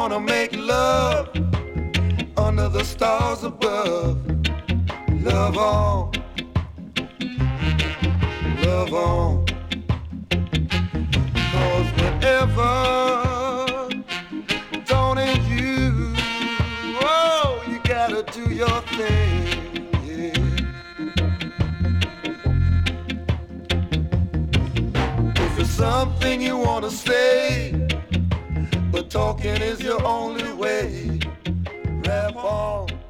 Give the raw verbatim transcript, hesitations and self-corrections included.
wanna make love under the stars above. Love on, love on. Cause whenever don't you, oh, you gotta do your thing, yeah. If it's something you wanna say, but talking is your only way, rap on.